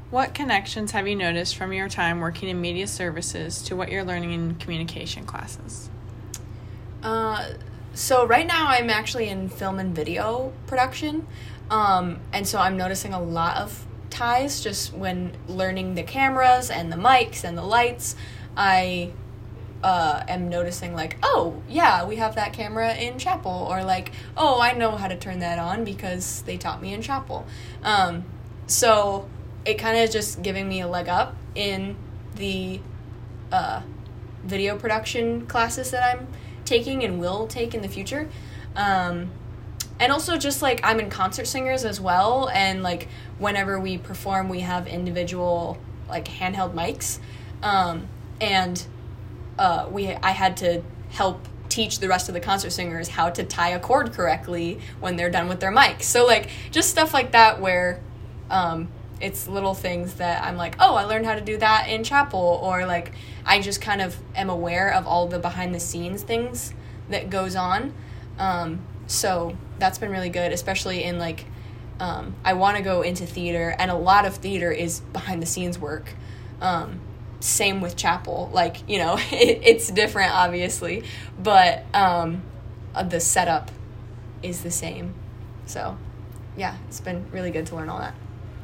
What connections have you noticed from your time working in media services to what you're learning in communication classes? So right now I'm actually in film and video production, and so I'm noticing a lot of ties just when learning the cameras and the mics and the lights. I am noticing like, oh yeah, we have that camera in chapel, or like, oh, I know how to turn that on because they taught me in chapel. So it kind of just giving me a leg up in the video production classes that I'm taking and will take in the future. And also just like I'm in concert singers as well, and like whenever we perform we have individual like handheld mics, and I had to help teach the rest of the concert singers how to tie a cord correctly when they're done with their mics. So like just stuff like that where it's little things that I'm like, oh, I learned how to do that in chapel, or like I just kind of am aware of all the behind the scenes things that goes on. So that's been really good, especially in like I want to go into theater, and a lot of theater is behind the scenes work. Same with chapel, like, you know, it's different obviously, but the setup is the same. So yeah, it's been really good to learn all that.